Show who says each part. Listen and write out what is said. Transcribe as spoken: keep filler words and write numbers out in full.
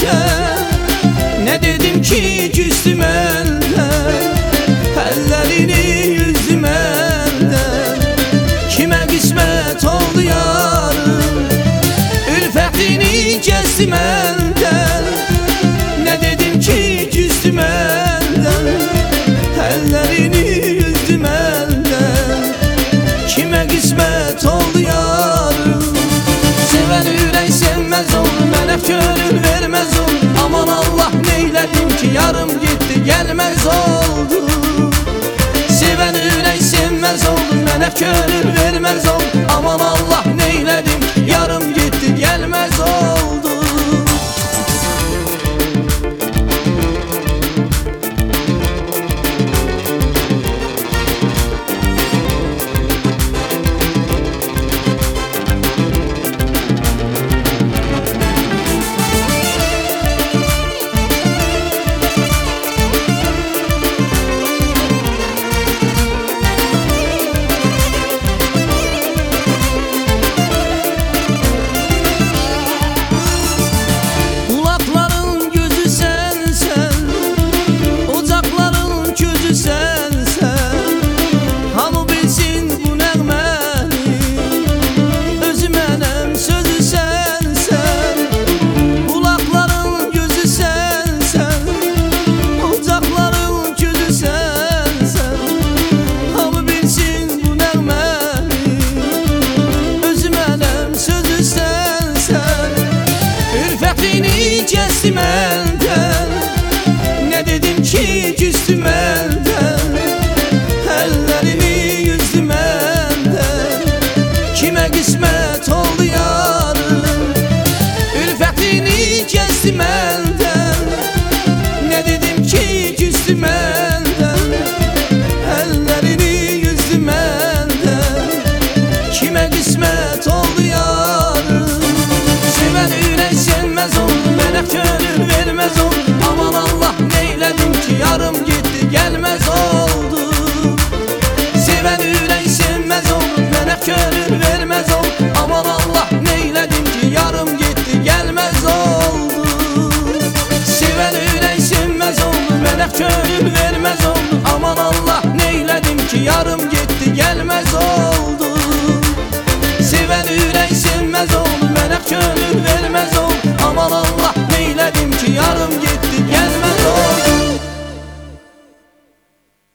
Speaker 1: Ne dedim ki küstüm elden, ellerini yüzdüm elden. Kime kısmet oldu yarım, ülfetini kestim elden. Ne dedim ki küstüm elden, ellerini yüzdüm elden. Kime kısmet oldu yarım. Seven ürək sevmez olur, melek gönül vermez olur. Aman Allah neyledim ki yarım gitti gelmez oldu. Seven ürək sevmez olur, melek gönül vermez olur. Aman Allah neyledim ki yarım gitti gelmez oldu. Kestim elden, ne dedim ki küstüm elden. Ellerini yüzdüm elden. Kime kısmet oldu yarım, ülfetini kestim elden. Ne dedim ki küstüm elden, ellerini yüzdüm elden. Kime kısmet oldu yarım. Seven ürək sevmez olur, melek gönül vermez olur. Aman Allah neyledim ki yarım gitti gelmez oldu. Seven ürək sevmez olur, melek gönül vermez olur. Aman Allah neyledim ki yarım gitti gelmez oldu. Seven ürək sevmez olur, melek gönül vermez olur. Aman Allah neyledim ki yarım gitti gelmez oldu. Seven ürək sevmez olur, melek gönül